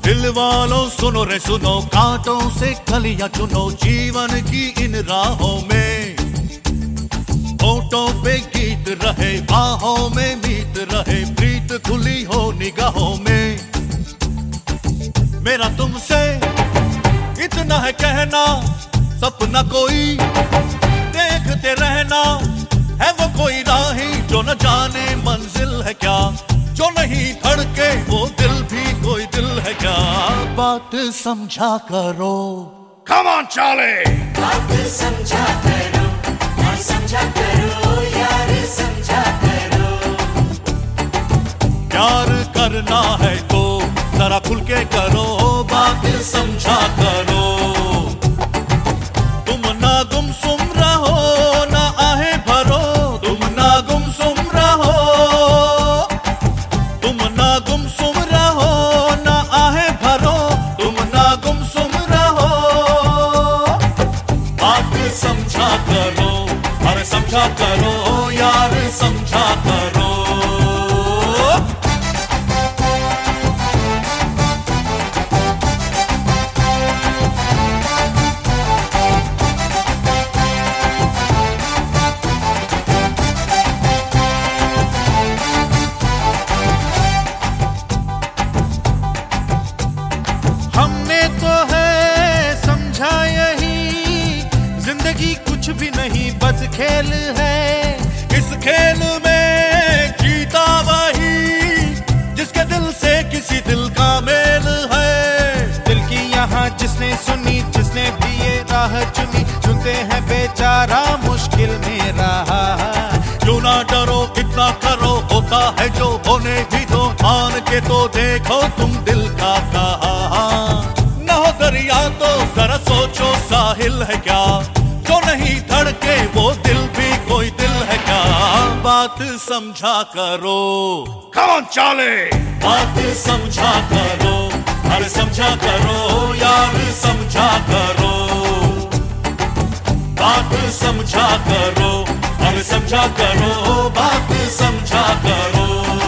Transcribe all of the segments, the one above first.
दिल वालों सुनो रे सुनो, कांटों से कलियां चुनो जीवन की इन राहों में। होठों पे गीत रहे, बाहों में मीत रहे, प्रीत खुली हो निगाहों में। मेरा तुमसे इतना है कहना, सपना कोई देखते रहना, है वो कोई राही जो न जाने मंजिल है क्या, जो नहीं धड़के वो दिल भी कोई दिल है क्या। बात समझा करो, Come on, Charlie! बात समझा करो, और समझा करो यार, समझा करो। प्यार करना है तो जरा खुल के करो, बात समझा करो। तुम ना गुमसुम रहो, ना आहें भरो, तुम ना गुमसुम रहो, तुम ना गुमसुम रहो, ना आहें भरो, तुम ना गुमसुम रहो। बात समझा करो, अरे समझा करो यार, समझा करो। हमने तो है समझा यही, जिंदगी कुछ भी नहीं बस खेल है। इस खेल में जीता वही जिसके दिल से किसी दिल का मेल है। दिल की यहाँ जिसने सुनी, जिसने भी ये राह चुनी, सुनते हैं बेचारा मुश्किल में रहा। क्यों ना डरो, इतना करो, होता है जो होने भी दो, मान के तो देखो तुम दिल का कहा। न हो दरिया तो जरा सोचो साहिल है क्या, जो नहीं धड़के वो दिल भी कोई दिल है क्या। बात समझा करो, Come on, Charlie! बात समझा करो, अरे समझा करो यार, समझा करो। बात समझा करो, अरे समझा करो, बात समझा करो।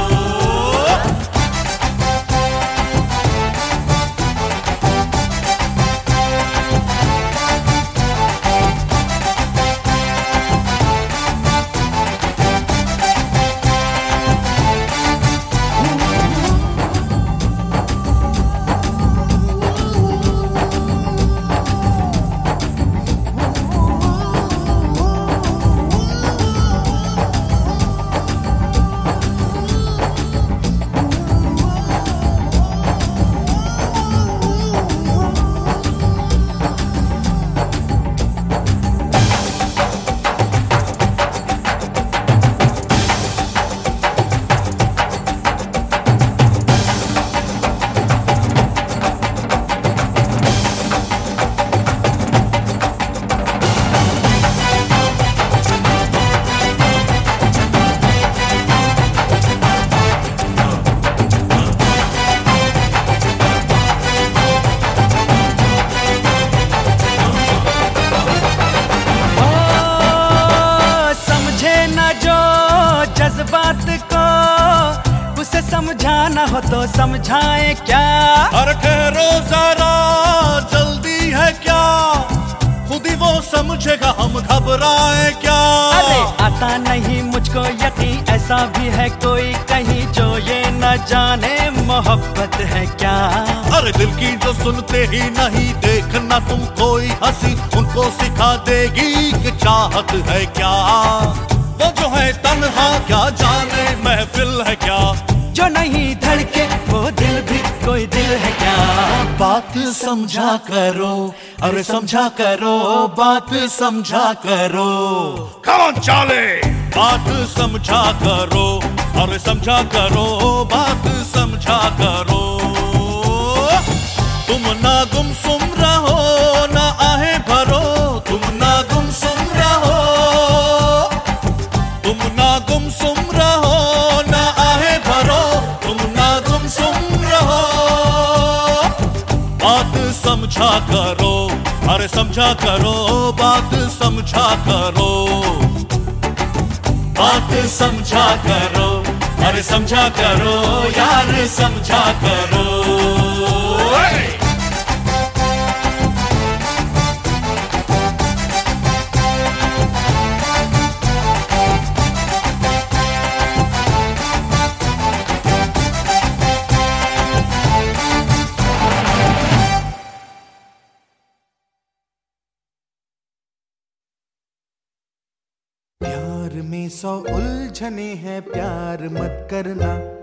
बात को उसे समझाना हो तो समझाए क्या। अरे ठहरो जरा, जल्दी है क्या, खुद ही वो समझेगा, हम घबराए क्या। अरे आता नहीं मुझको यकीन, ऐसा भी है कोई कहीं जो ये न जाने मोहब्बत है क्या। अरे दिल की जो सुनते ही नहीं, देखना तुम कोई हंसी उनको सिखा देगी कि चाहत है क्या। वो जो है तन्हा क्या जाने महफिल है क्या, जो नहीं धड़के वो दिल भी कोई दिल है क्या। बात समझा करो, अरे समझा करो, बात समझा करो। Come on, Charlie! बात समझा करो, अरे समझा करो, बात समझा करो। तुम ना गुमसुम रहो, ना आहें भरो, तुम ना गुमसुम रहो, तुम ना गुमसुम रहो, ना आहें भरो, तुम ना गुमसुम रहो। बात समझा करो, अरे समझा करो, बात समझा करो। बात समझा करो, अरे समझा करो यार, समझा करो। प्यार में 100 उलझने हैं, प्यार मत करना।